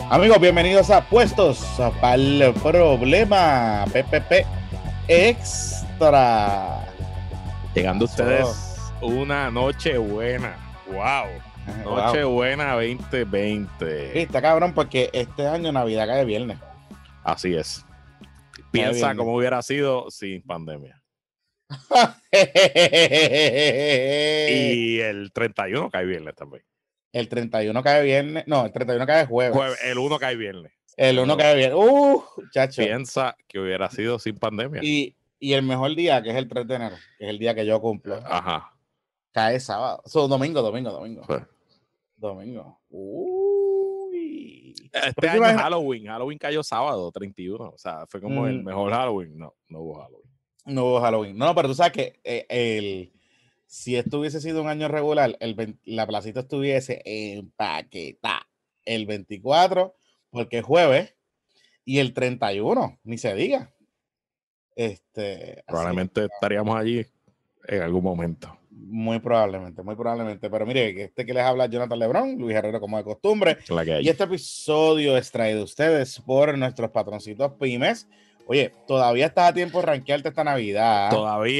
Amigos, bienvenidos a Puestos para el Problema PPP Extra. Llegando ustedes una noche buena. Wow. Noche buena 2020. Está cabrón porque este año Navidad cae viernes. Así es. Piensa cómo hubiera sido sin pandemia. Y el 31 cae viernes también. El 31 cae viernes. No, el 31 cae jueves. El 1 cae viernes. El 1 cae viernes. Chacho. Piensa que hubiera sido sin pandemia. Y el mejor día, que es el 3 de enero, que es el día que yo cumplo. Ajá. Cae sábado. Domingo. Sí. Domingo. Este año es Halloween. Halloween cayó sábado 31. O sea, fue como el mejor Halloween. No hubo Halloween. No hubo Halloween. No, pero tú sabes que si esto hubiese sido un año regular, la placita estuviese empaquetada el 24, porque es jueves, y el 31, ni se diga. Probablemente estaríamos allí en algún momento. Muy probablemente. Pero mire, que les habla Jonathan Lebrón, Luis Herrero como de costumbre. Y este episodio es traído a ustedes por nuestros patroncitos pymes. Oye, todavía estás a tiempo de rankearte esta Navidad.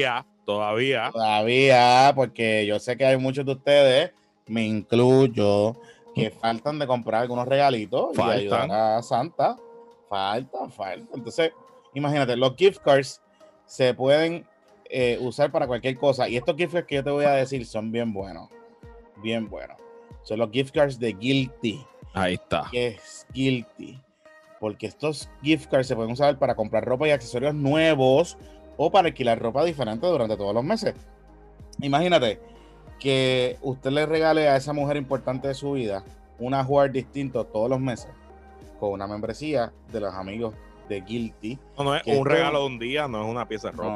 Todavía, porque yo sé que hay muchos de ustedes, me incluyo, que faltan de comprar algunos regalitos y ayudar a Santa. Falta. Entonces, imagínate, los gift cards se pueden usar para cualquier cosa. Y estos gift cards que yo te voy a decir son bien buenos. Son los gift cards de Guilty. Ahí está. Que es Guilty. Porque estos gift cards se pueden usar para comprar ropa y accesorios nuevos o para alquilar ropa diferente durante todos los meses. Imagínate que usted le regale a esa mujer importante de su vida un ajuar distinto todos los meses con una membresía de los amigos de Guilty. No es un regalo de un día, no es una pieza de ropa.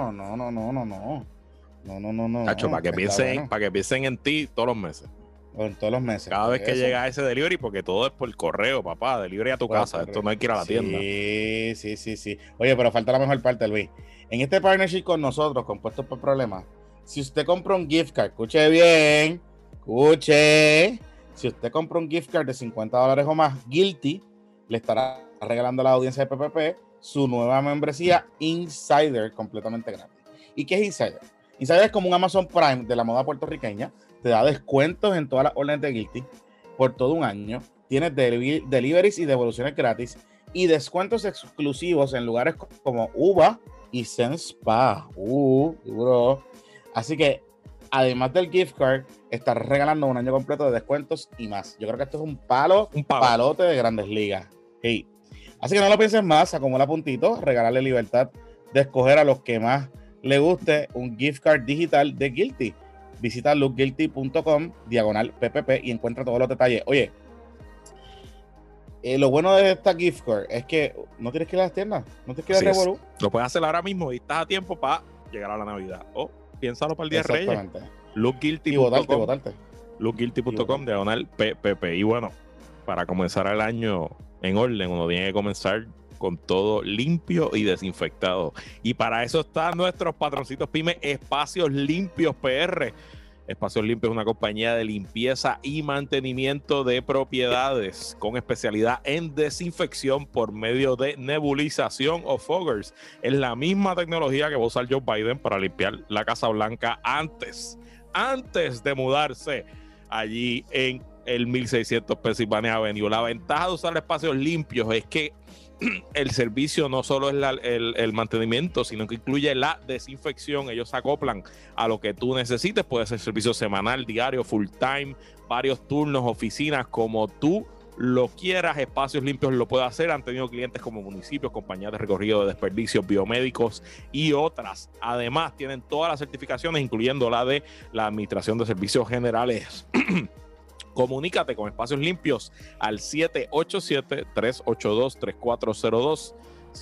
No. Cacho, para que piensen en ti todos los meses. En todos los meses. Cada vez que llega ese delivery, porque todo es por correo, papá, delivery a tu casa. Esto no hay que ir a la tienda. Sí. Oye, pero falta la mejor parte, Luis. En este partnership con nosotros, con Puestos por Problemas, si usted compra un gift card, escuche bien, si usted compra un gift card de $50 o más, Guilty le estará regalando a la audiencia de PPP su nueva membresía Insider completamente gratis. ¿Y qué es Insider? Insider es como un Amazon Prime de la moda puertorriqueña. Te da descuentos en todas las órdenes de Guilty por todo un año. Tienes deliveries y devoluciones gratis y descuentos exclusivos en lugares como Uva y Zen Spa. Duro. Así que, además del gift card, estás regalando un año completo de descuentos y más. Yo creo que esto es un palote de Grandes Ligas. Hey. Así que no lo pienses más, acumula puntitos, regálale libertad de escoger a los que más le guste un gift card digital de Guilty. Visita lookguilty.com/PPP y encuentra todos los detalles. Oye, lo bueno de esta gift card es que no tienes que ir a las tiendas, no tienes que ir a Revolú. Lo puedes hacer ahora mismo y estás a tiempo para llegar a la Navidad. Piénsalo para el día de Reyes. Lookguilty.com. Lookguilty.com/PPP. Y bueno, para comenzar el año en orden, uno tiene que comenzar con todo limpio y desinfectado. Y para eso están nuestros patroncitos pymes, Espacios Limpios PR. Espacios Limpios es una compañía de limpieza y mantenimiento de propiedades con especialidad en desinfección por medio de nebulización o foggers. Es la misma tecnología que va a usar Joe Biden para limpiar la Casa Blanca antes de mudarse allí en el 1600 Pennsylvania Avenue. La ventaja de usar espacios limpios es que el servicio no solo es el mantenimiento, sino que incluye la desinfección. Ellos se acoplan a lo que tú necesites. Puede ser servicio semanal, diario, full time, varios turnos, oficinas, como tú lo quieras. Espacios Limpios lo puede hacer. Han tenido clientes como municipios, compañías de recorrido de desperdicios, biomédicos y otras. Además, tienen todas las certificaciones, incluyendo la de la Administración de Servicios Generales. Comunícate con Espacios Limpios al 787-382-3402.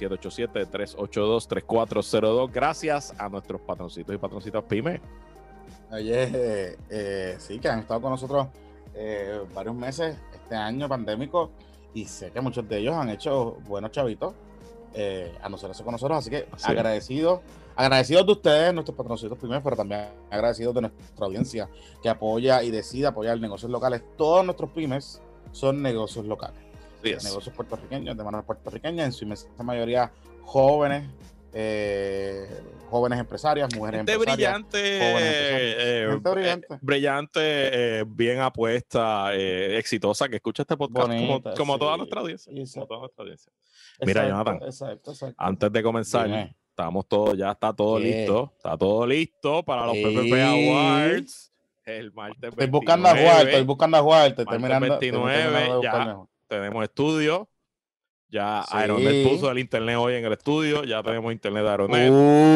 787-382-3402. Gracias a nuestros patroncitos y patroncitas pymes. Oye, sí, que han estado con nosotros varios meses este año pandémico y sé que muchos de ellos han hecho buenos chavitos a nosotros con nosotros, así que agradecidos de ustedes, nuestros patroncitos pymes, pero también agradecidos de nuestra audiencia que apoya y decide apoyar negocios locales. Todos nuestros pymes son negocios locales. negocios puertorriqueños, de manos puertorriqueñas, en su inmensa mayoría jóvenes, jóvenes empresarias, mujeres gente empresarias, jóvenes empresarios. Gente brillante, bien apuesta, exitosa, que escucha este podcast bonita, como sí. toda nuestra audiencia. Exacto. Como toda nuestra audiencia. Mira, Jonathan, Exacto. antes de comenzar, Dime. ya está todo ¿Qué? listo. Está todo listo para los PPP Awards. El martes 29. Estoy buscando a jugar, te estoy martes mirando, 29, de ya buscarme. tenemos estudio. Ya Sí. Aeronet puso el internet hoy en el estudio. Ya tenemos internet de Aeronet.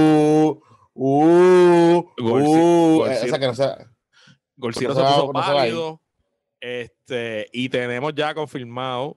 Esa que no sea. Golciro se puso pálido. Y tenemos ya confirmado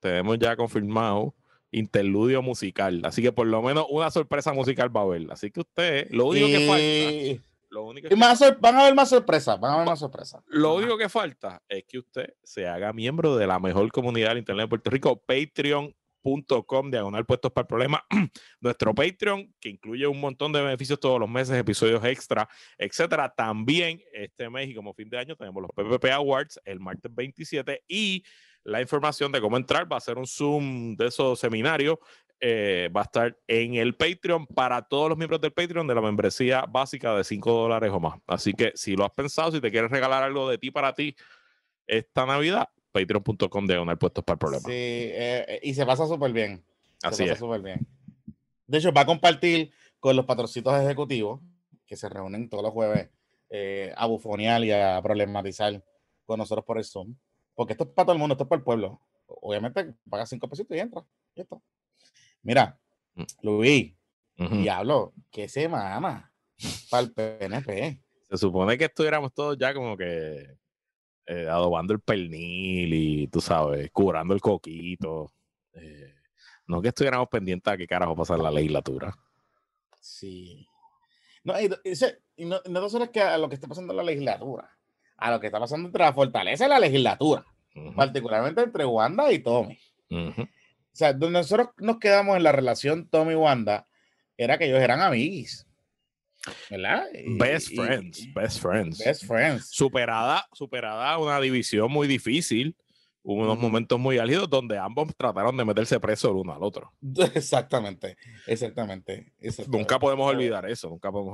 interludio musical. Así que por lo menos una sorpresa musical va a haber. Así que usted, lo único que falta. Van a haber más sorpresas. Lo único que falta es que usted se haga miembro de la mejor comunidad del internet de Puerto Rico, patreon.com/puestos para el problema. Nuestro Patreon, que incluye un montón de beneficios todos los meses, episodios extra, etcétera. También este mes y como fin de año tenemos los PPP Awards el martes 27 y la información de cómo entrar va a ser un Zoom de esos seminarios. Va a estar en el Patreon para todos los miembros del Patreon de la membresía básica de $5 o más. Así que si lo has pensado, si te quieres regalar algo de ti para ti esta Navidad, patreon.com/puestos para el problema. Sí, y se pasa súper bien. Así es. Súper bien. De hecho, va a compartir con los patrocitos ejecutivos que se reúnen todos los jueves a bufonear y a problematizar con nosotros por el Zoom. Porque esto es para todo el mundo, esto es para el pueblo. Obviamente, paga 5 pesitos y entra. Y esto. Mira, Luis, diablo, qué semana para el PNP. Se supone que estuviéramos todos ya como que adobando el pernil y, tú sabes, curando el coquito. No que estuviéramos pendientes a qué carajo pasa en la legislatura. Sí. No, no solo es que a lo que está pasando en la legislatura, a lo que está pasando entre la fortaleza y la legislatura, particularmente entre Wanda y Tommy. O sea, donde nosotros nos quedamos en la relación Tommy-Wanda, era que ellos eran amiguis, ¿verdad? Best friends. Superada una división muy difícil. Hubo unos momentos muy álgidos donde ambos trataron de meterse preso el uno al otro. Exactamente. Nunca podemos olvidar eso.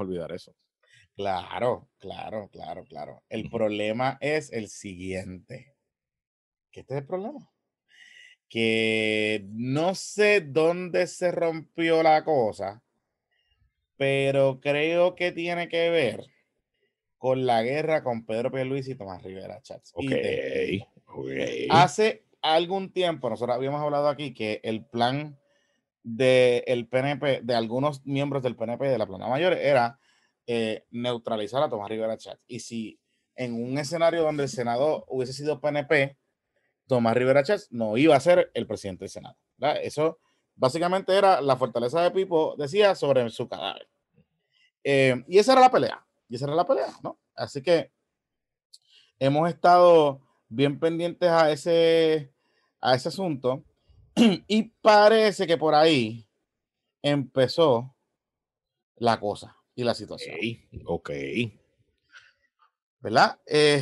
Claro. El problema es el siguiente. ¿Qué este es el problema? Que no sé dónde se rompió la cosa, pero creo que tiene que ver con la guerra con Pedro Pierluisi y Tomás Rivera Chats. Okay. Hace algún tiempo nosotros habíamos hablado aquí que el plan del PNP, de algunos miembros del PNP de la plana mayor, era neutralizar a Tomás Rivera Chats. Y si en un escenario donde el Senado hubiese sido PNP, Tomás Rivera Chats no iba a ser el presidente del Senado, ¿verdad? Eso básicamente era la fortaleza de Pipo, decía, sobre su cadáver. Y esa era la pelea, ¿no? Así que hemos estado bien pendientes a ese asunto y parece que por ahí empezó la cosa y la situación. Ok. ¿Verdad?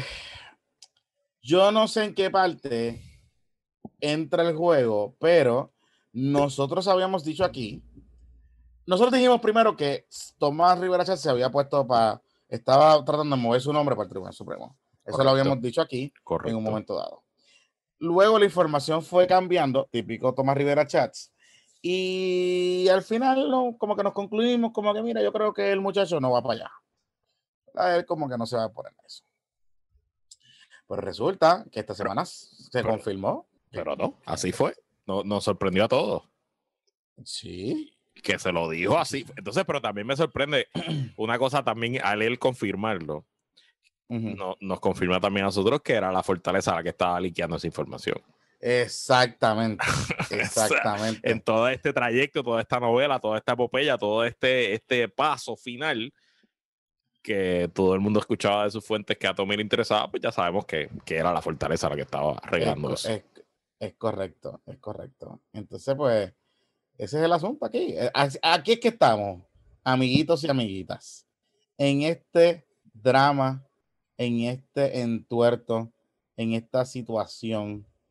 Yo no sé en qué parte entra el juego, pero nosotros habíamos dicho aquí, nosotros dijimos primero que Tomás Rivera Chats se había puesto estaba tratando de mover su nombre para el Tribunal Supremo. Eso lo habíamos dicho aquí en un momento dado. Luego la información fue cambiando, típico Tomás Rivera Chats, y al final como que nos concluimos como que mira, yo creo que el muchacho no va para allá. A él como que no se va a poner eso. Pues resulta que esta semana se confirmó. Pero no, así fue. Nos sorprendió a todos. Sí. Que se lo dijo así. Entonces, pero también me sorprende una cosa también al él confirmarlo. Nos confirma también a nosotros que era la fortaleza la que estaba liqueando esa información. Exactamente. O sea, en todo este trayecto, toda esta novela, toda esta epopeya, todo este paso final que todo el mundo escuchaba de sus fuentes que a Tommy le interesaba, pues ya sabemos que era la fortaleza la que estaba arreglando eso. Es correcto. Entonces, pues, ese es el asunto aquí. Aquí es que estamos, amiguitos y amiguitas, en este drama, en este entuerto, en esta situación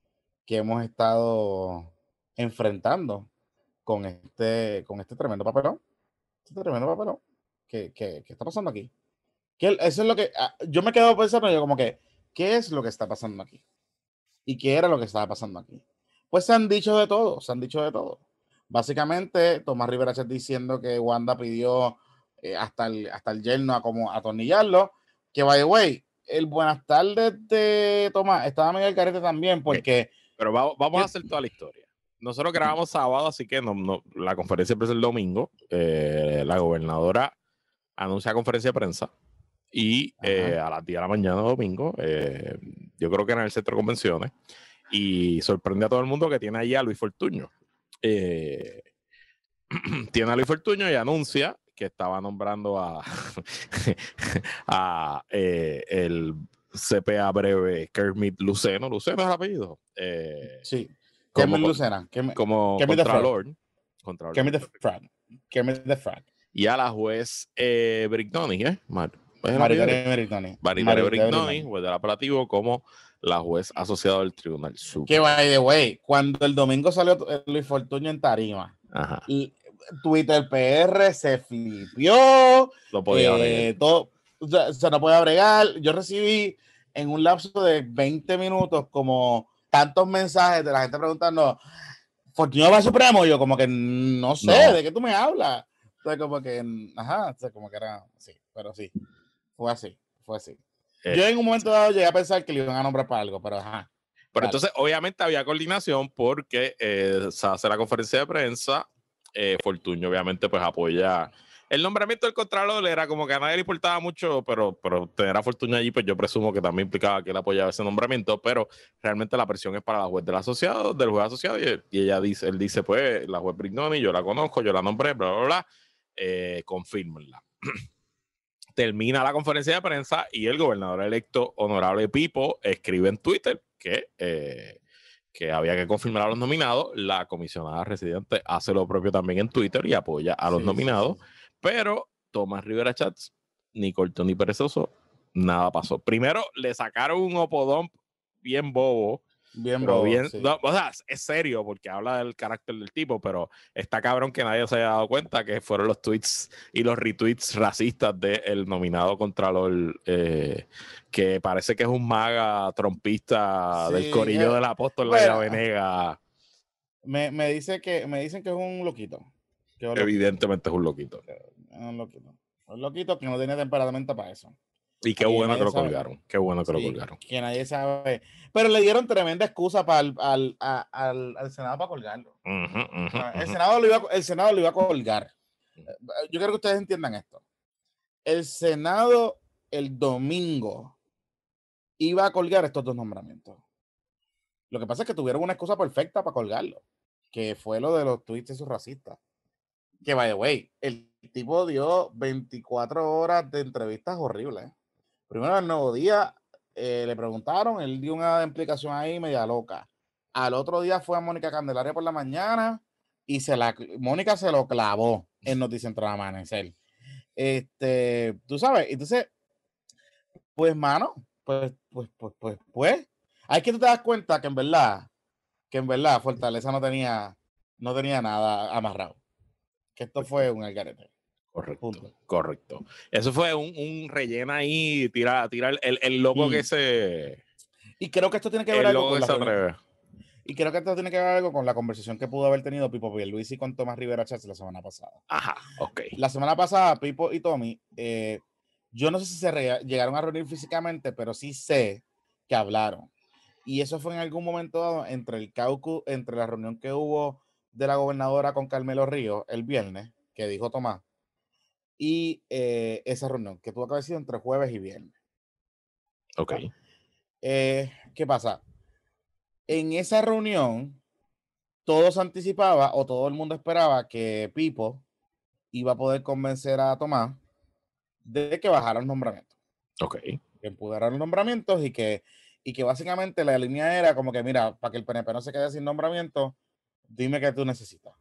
que hemos estado enfrentando con este tremendo papelón. Este tremendo papelón. ¿Qué está pasando aquí? Eso es lo que yo me quedo pensando, yo como que, ¿qué es lo que está pasando aquí? ¿Y qué era lo que estaba pasando aquí? Pues se han dicho de todo, se han dicho de todo. Básicamente, Tomás Rivera Chat diciendo que Wanda pidió hasta el yerno a como atornillarlo, que by the way, el buenas tardes de Tomás estaba medio al carete también, porque... Pero vamos a hacer toda la historia. Nosotros grabamos sábado, así que la conferencia de prensa el domingo. La gobernadora anuncia conferencia de prensa y a las 10 de la mañana domingo, yo creo que era en el centro de convenciones, y sorprende a todo el mundo que tiene allí a Luis Fortuño. Tiene a Luis Fortuño y anuncia que estaba nombrando a, a el CPA breve Kermit Luceno. Luceno es el apellido. Sí. Como, Kermit Lucena. como Kermit the Frog. Contralor. Kermit the Frog. Kermit the Frog. Y a la juez Brignoni, ¿eh? Maritere Brignoni. Maritere Brignoni, juez del apelativo, como la juez asociada del Tribunal Supremo. Que by the way, cuando el domingo salió Luis Fortuño en tarima, Ajá. y Twitter PR se flipió, Lo podía bregar. todo, se no puede bregar. Yo recibí en un lapso de 20 minutos como tantos mensajes de la gente preguntando, ¿Fortuño va al Supremo? Yo como que no sé, ¿de qué tú me hablas? Entonces como que, ajá, o sea, como que era, sí, pero sí, fue así. Yo en un momento dado llegué a pensar que le iban a nombrar para algo, pero ajá. Pero entonces, obviamente, había coordinación porque se hace la conferencia de prensa. Fortuño, obviamente, pues apoya. El nombramiento del Contralor era como que a nadie le importaba mucho, pero tener a Fortuño allí, pues yo presumo que también implicaba que él apoyaba ese nombramiento, pero realmente la presión es para la juez del juez asociado, y él dice, pues, la juez Brignoni, yo la conozco, yo la nombré, bla, bla, bla, confírmenla. Termina la conferencia de prensa y el gobernador electo, honorable Pipo, escribe en Twitter que había que confirmar a los nominados. La comisionada residente hace lo propio también en Twitter y apoya a los nominados. Sí. Pero Tomás Rivera Chats, ni corto ni perezoso, nada pasó. Primero le sacaron un opodón bien bobo. Bien bobo, sí. No, o sea, es serio porque habla del carácter del tipo, pero está cabrón que nadie se haya dado cuenta que fueron los tweets y los retweets racistas del nominado Contralor, que parece que es un maga trompista del corillo del apóstol Laia Venega. Me dicen que es un loquito. Evidentemente es un loquito. Un loquito que no tiene temperamento para eso. Y qué bueno que lo colgaron. Qué bueno que lo colgaron. Que nadie sabe. Pero le dieron tremenda excusa para al Senado para colgarlo. El Senado lo iba a colgar. Yo quiero que ustedes entiendan esto. El Senado el domingo iba a colgar estos dos nombramientos. Lo que pasa es que tuvieron una excusa perfecta para colgarlo, que fue lo de los tweets esos racistas. Que, by the way, el tipo dio 24 horas de entrevistas horribles. Primero, el Nuevo Día, le preguntaron, él dio una explicación ahí media loca. Al otro día fue a Mónica Candelaria por la mañana y Mónica se lo clavó en Noticentro al Amanecer. Tú sabes, entonces, pues, mano, pues, hay que tú te das cuenta que en verdad Fortaleza no tenía nada amarrado. Que esto fue un algarete. Correcto. Eso fue un relleno ahí, tira el loco que se... Y creo que esto tiene que ver algo con la Y creo que esto tiene que ver algo con la conversación que pudo haber tenido Pipo Pierluisi con Tomás Rivera Chats la semana pasada. Ajá, ok. La semana pasada, Pipo y Tommy, yo no sé si se llegaron a reunir físicamente, pero sí sé que hablaron. Y eso fue en algún momento dado entre el caucus, entre la reunión que hubo de la gobernadora con Carmelo Ríos el viernes, que dijo Tomás, y esa reunión que tuvo que haber sido entre jueves y viernes. Ok. ¿Qué pasa? En esa reunión, todo se anticipaba o todo el mundo esperaba que Pipo iba a poder convencer a Tomás de que bajara los nombramientos. Ok. Que empujara los nombramientos y que básicamente la línea era como que, mira, para que el PNP no se quede sin nombramiento, dime qué tú necesitas.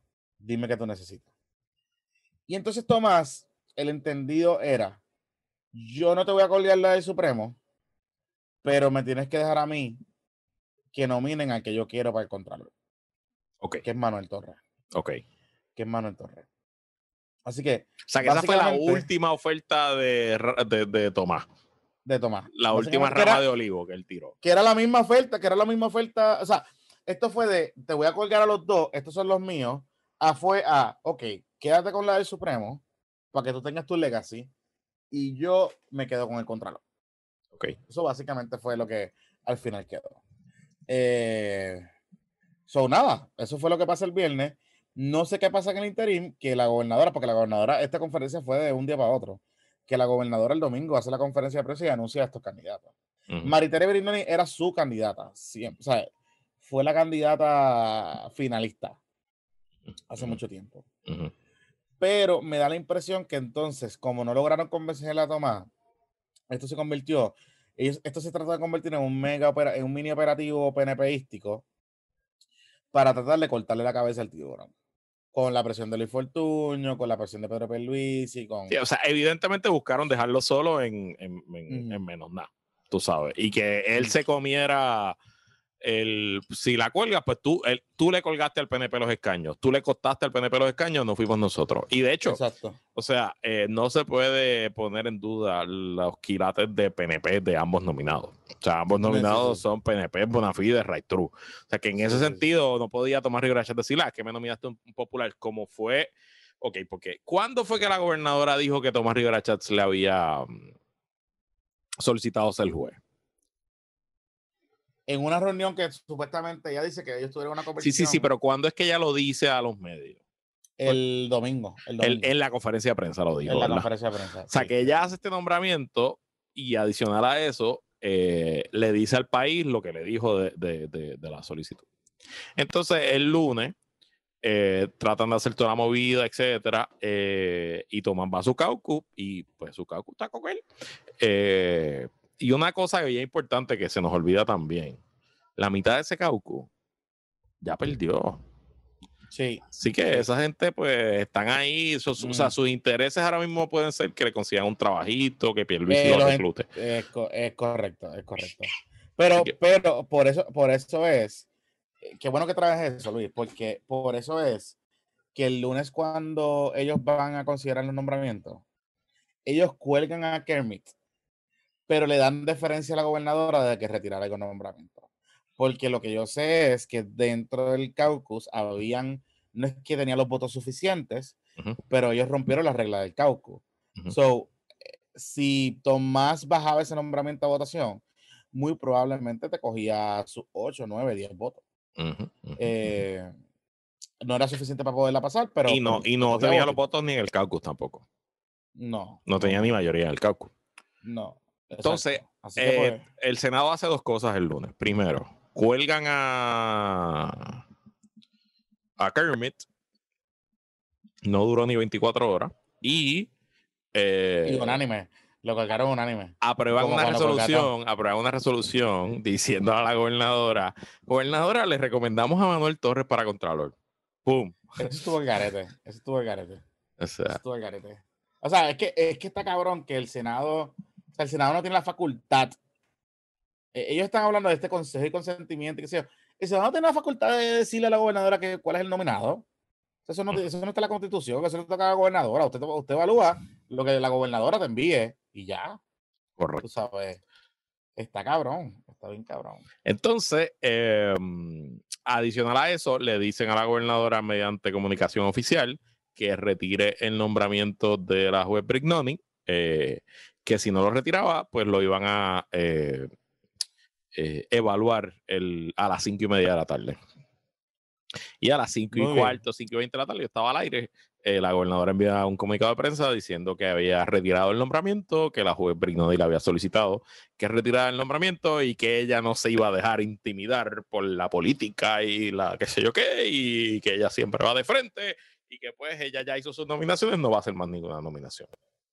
Y entonces Tomás, el entendido era, yo no te voy a colgar la del Supremo, pero me tienes que dejar a mí que nominen al que yo quiero para el Contralor, Ok, que es Manuel Torres. ok. Que es Manuel Torres. Así que, O sea, que esa fue la última oferta de Tomás. De Tomás. La última rama de olivo que él tiró. Que era la misma oferta, o sea, esto fue de, te voy a colgar a los dos, estos son los míos, ok, quédate con la del Supremo, para que tú tengas tu legacy, y yo me quedo con el Contralor. Ok. Eso básicamente fue lo que al final quedó. Nada, eso fue lo que pasa el viernes. No sé qué pasa en el interim, que la gobernadora, porque la gobernadora, esta conferencia fue de un día para otro, que la gobernadora el domingo hace la conferencia de prensa y anuncia a estos candidatos. Maritere Brignoni era su candidata, siempre, o sea, fue la candidata finalista hace mucho tiempo. Pero me da la impresión que entonces, como no lograron convencer a Tomás, esto se convirtió, esto se trata de convertir en un en un mini operativo PNPístico para tratar de cortarle la cabeza al tiburón. Con la presión de Luis Fortuño, con la presión de Pedro Pierluisi, con... Sí, o sea, evidentemente buscaron dejarlo solo en menos nada, tú sabes. Y que él se comiera si la cuelgas, pues tú le colgaste al PNP los escaños, tú le costaste al PNP los escaños, no fuimos nosotros. Y de hecho, exacto, o sea, no se puede poner en duda los quilates de PNP de ambos nominados. O sea, ambos nominados son PNP, Bonafide, Right True. O sea, que en ese sentido no podía Tomás Rivera Chatz decir, que me nominaste un popular, como fue. Ok, porque ¿cuándo fue que la gobernadora dijo que Tomás Rivera Chatz le había solicitado ser juez? En una reunión que supuestamente ella dice que ellos tuvieron una conversación. Sí, pero ¿cuándo es que ella lo dice a los medios? El domingo. En la conferencia de prensa lo dijo. En la conferencia de prensa. O sea, que ella hace este nombramiento y adicional a eso, le dice al país lo que le dijo de la solicitud. Entonces, el lunes, tratan de hacer toda la movida, etcétera, y Tomás va a su caucus y pues su caucus está con él. Y una cosa que es importante que se nos olvida también, la mitad de ese caucus ya perdió. Sí. Así que esa gente, pues, están ahí. O sea, sus intereses ahora mismo pueden ser que le consigan un trabajito, que Pierluisi lo reclute. Es correcto. Pero por eso es. Qué bueno que traes eso, Luis, porque por eso es que el lunes, cuando ellos van a considerar los nombramientos, ellos cuelgan a Kermit, pero le dan deferencia a la gobernadora de que retirara el nombramiento. Porque lo que yo sé es que dentro del caucus no es que tenían los votos suficientes, pero ellos rompieron la regla del caucus. Si Tomás bajaba ese nombramiento a votación, muy probablemente te cogía sus 8, 9, 10 votos. No era suficiente para poderla pasar, pero... Y no tenía los votos ni en el caucus tampoco. No tenía ni mayoría en el caucus. No. Entonces, el Senado hace dos cosas el lunes. Primero, cuelgan a Kermit. No duró ni 24 horas. Y unánime. Lo cargaron unánime. Aprueban una resolución diciendo a la gobernadora, le recomendamos a Manuel Torres para Contralor. ¡Pum! Eso estuvo el garete. O sea, es que está cabrón que el Senado no tiene la facultad. Ellos están hablando de este consejo y consentimiento, que sea. El Senado no tiene la facultad de decirle a la gobernadora cuál es el nominado. Eso no está en la Constitución, eso no toca a la gobernadora. Usted evalúa lo que la gobernadora te envíe y ya. Correcto. Tú sabes, está cabrón, está bien cabrón. Entonces, adicional a eso, le dicen a la gobernadora mediante comunicación oficial que retire el nombramiento de la juez Brignoni, que si no lo retiraba, pues lo iban a evaluar a las 5:30 de la tarde. Y a las 5:15, 5:20 de la tarde, yo estaba al aire. La gobernadora envía un comunicado de prensa diciendo que había retirado el nombramiento, que la juez Brignoni le había solicitado que retirara el nombramiento y que ella no se iba a dejar intimidar por la política y la qué sé yo qué, y que ella siempre va de frente y que pues ella ya hizo sus nominaciones, no va a hacer más ninguna nominación.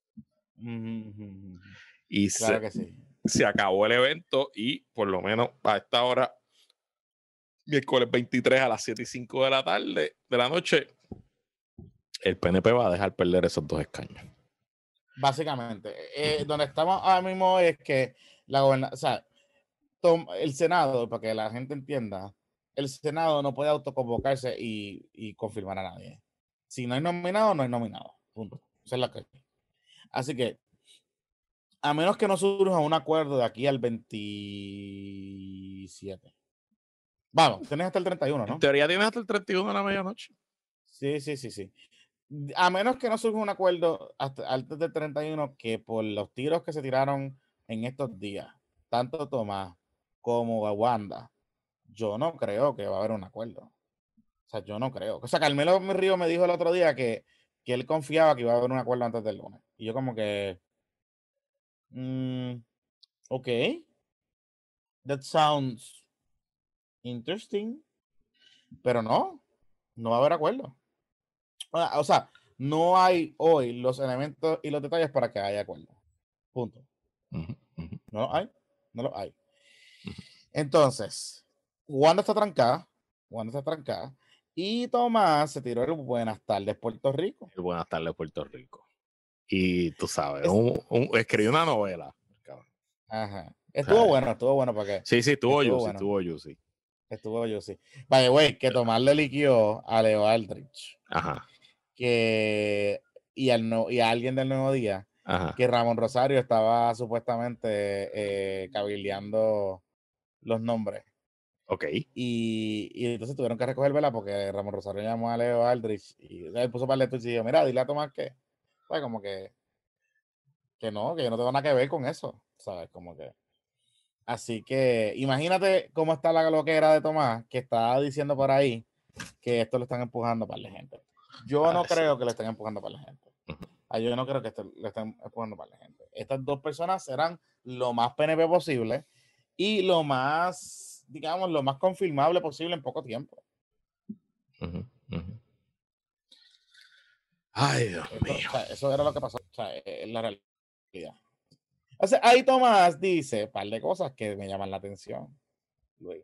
Y claro que sí. Se acabó el evento y por lo menos a esta hora, miércoles 23 a las 7:05 de la tarde, de la noche, el PNP va a dejar perder esos 2 escaños. Básicamente. Donde estamos ahora mismo es que la gobernadora, o sea, el Senado, para que la gente entienda, el Senado no puede autoconvocarse y confirmar a nadie. Si no hay nominado, no hay nominado. Punto. Esa es la que. Así que, a menos que no surja un acuerdo de aquí al 27. Vamos, tienes hasta el 31, ¿no? En teoría tienes hasta el 31 de la medianoche. Sí. A menos que no surja un acuerdo hasta antes del 31, que por los tiros que se tiraron en estos días, tanto Tomás como a Wanda, yo no creo que va a haber un acuerdo. O sea, yo no creo. O sea, Carmelo Río me dijo el otro día que él confiaba que iba a haber un acuerdo antes del lunes. Y yo como que, ok, that sounds interesting, pero no va a haber acuerdo. O sea, no hay hoy los elementos y los detalles para que haya acuerdo. Punto. No lo hay. Entonces, Wanda está trancada. Y Tomás se tiró el Buenas tardes, Puerto Rico. El Buenas tardes, Puerto Rico. Y tú sabes, escribí una novela. Ajá. Estuvo bueno para que. Sí, estuvo juicy. By the way, que Tomás le liquió a Leo Aldrich. Ajá. Y a alguien del Nuevo Día. Ajá. Que Ramón Rosario estaba supuestamente cabildeando los nombres. Ok. Y entonces tuvieron que recoger vela porque Ramón Rosario llamó a Leo Aldrich y él puso para el y dijo, mira, dile a Tomás que, ¿sabes? Como que no, que yo no tengo nada que ver con eso, ¿sabes? Como que. Así que imagínate cómo está la loquera de Tomás, que está diciendo por ahí que esto lo están empujando para la gente. Yo no creo que le estén empujando para la gente. Yo no creo que le estén empujando para la gente. Estas dos personas serán lo más PNP posible y lo más, digamos, lo más confirmable posible en poco tiempo. Ay, Dios mío. O sea, eso era lo que pasó. O sea, es la realidad. O sea, ahí Tomás dice un par de cosas que me llaman la atención, Luis.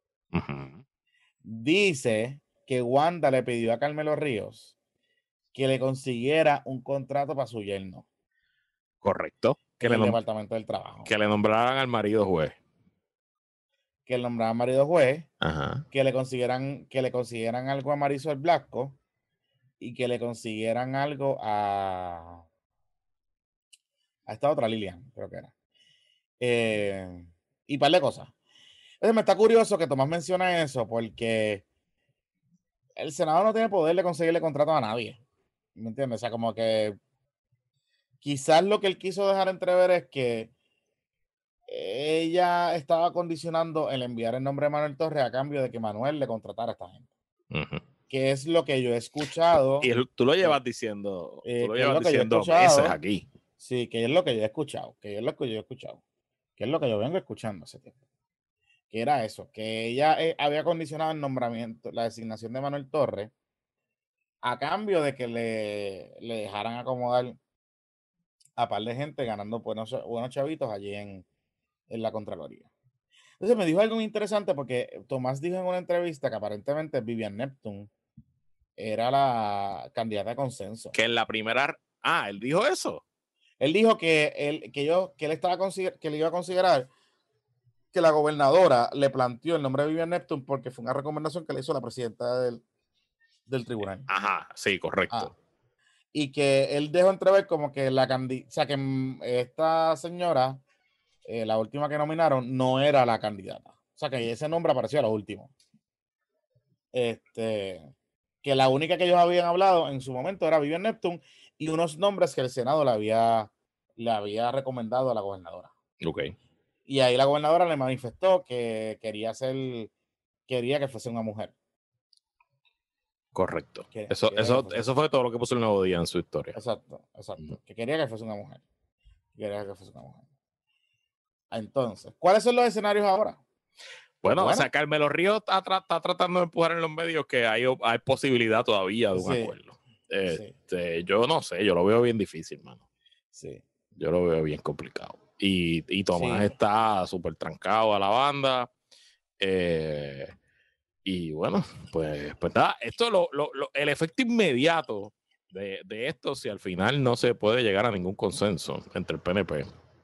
Dice que Wanda le pidió a Carmelo Ríos que le consiguiera un contrato para su yerno. Correcto. En el Departamento del Trabajo. Que le nombraran al marido juez. Que le nombraran marido juez. Ajá. Que le consiguieran algo a Marisol Blasco y que le consiguieran algo a esta otra Lilian, creo que era. Y par de cosas. Entonces me está curioso que Tomás menciona eso porque el Senado no tiene poder de conseguirle contrato a nadie. ¿Me entiendes? O sea, como que quizás lo que él quiso dejar entrever es que ella estaba condicionando el enviar el nombre de Manuel Torres a cambio de que Manuel le contratara a esta gente. Que es lo que yo he escuchado. Y tú lo llevas diciendo, meses aquí. Sí, que es lo que yo he escuchado. Que es lo que yo vengo escuchando hace tiempo. Que era eso, que ella había condicionado el nombramiento, la designación de Manuel Torres a cambio de que le dejaran acomodar a par de gente ganando buenos chavitos allí en la Contraloría. Entonces me dijo algo muy interesante porque Tomás dijo en una entrevista que aparentemente Vivian Neptune era la candidata de consenso. Que en la primera... él dijo eso. Él dijo que él le iba a considerar que la gobernadora le planteó el nombre de Vivian Neptune porque fue una recomendación que le hizo la presidenta del tribunal. Ajá, sí, correcto. Y que él dejó entrever como que o sea, que esta señora, la última que nominaron, no era la candidata. O sea, que ese nombre apareció a lo último. Que la única que ellos habían hablado en su momento era Vivian Neptune y unos nombres que el Senado le había recomendado a la gobernadora. Ok. Y ahí la gobernadora le manifestó que quería que fuese una mujer. Correcto. Eso fue todo lo que puso el Nuevo Día en su historia. Exacto. Que quería que fuese una mujer. Entonces, ¿cuáles son los escenarios ahora? Bueno, o sea, Carmelo Ríos está tratando de empujar en los medios que hay posibilidad todavía de un acuerdo. Yo no sé, yo lo veo bien difícil, mano. Sí. Yo lo veo bien complicado. Y Tomás está súper trancado a la banda. Y bueno, pues nada, esto el efecto inmediato de esto, si al final no se puede llegar a ningún consenso entre el PNP,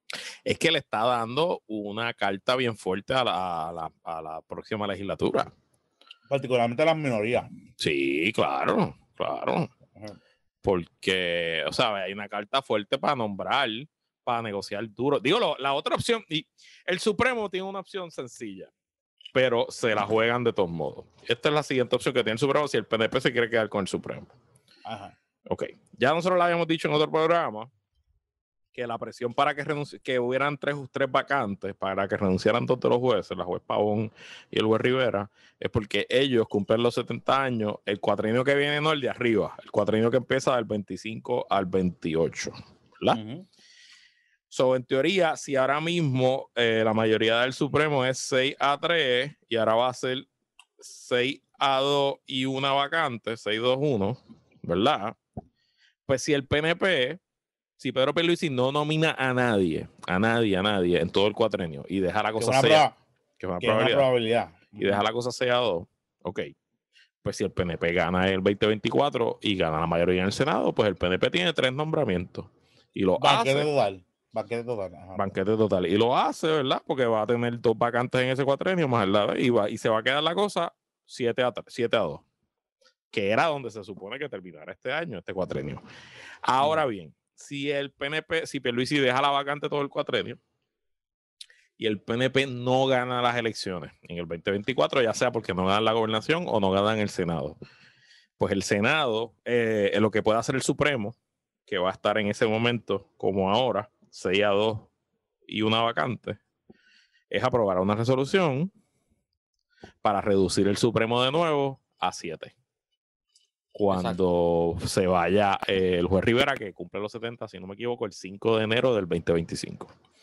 Es que le está dando una carta bien fuerte a la próxima legislatura. Particularmente a las minorías. Sí, claro. Ajá. Porque, o sea, hay una carta fuerte para nombrar, para negociar duro. Digo, la otra opción, y el Supremo tiene una opción sencilla, pero se la juegan de todos modos. Esta es la siguiente opción que tiene el Supremo si el PNP se quiere quedar con el Supremo. Ajá. Ok, ya nosotros lo habíamos dicho en otro programa, que la presión para que hubieran tres vacantes, para que renunciaran todos los jueces, la juez Pavón y el juez Rivera, es porque ellos cumplen los 70 años, el cuatrienio que viene no el de arriba, el cuatrienio que empieza del 25 al 28, ¿verdad? Uh-huh. So, en teoría, si ahora mismo la mayoría del Supremo es 6-3 y ahora va a ser 6-2 y una vacante, 6-2-1, ¿verdad? Pues si el PNP, si Pedro Pierluisi no nomina a nadie en todo el cuatrenio y deja la cosa sellada, que es una probabilidad, y deja la cosa sellada, ok, pues si el PNP gana el 2024 y gana la mayoría en el Senado, pues el PNP tiene 3 nombramientos y lo banquete hace. total. Banquete total. Ajá. Banquete total. Y lo hace, ¿verdad? Porque va a tener 2 vacantes en ese cuatrenio más el lado y se va a quedar la cosa 7-2, que era donde se supone que terminara este año, este cuatrenio. Ahora bien, si el PNP, si Pierluisi deja la vacante todo el cuatrenio y el PNP no gana las elecciones en el 2024, ya sea porque no gana la gobernación o no gana en el Senado, pues el Senado, lo que puede hacer el Supremo, que va a estar en ese momento, como ahora, 6-2 y una vacante, es aprobar una resolución para reducir el Supremo de nuevo a 7. Cuando se vaya el juez Rivera, que cumple los 70, si no me equivoco, el 5 de enero del 2025.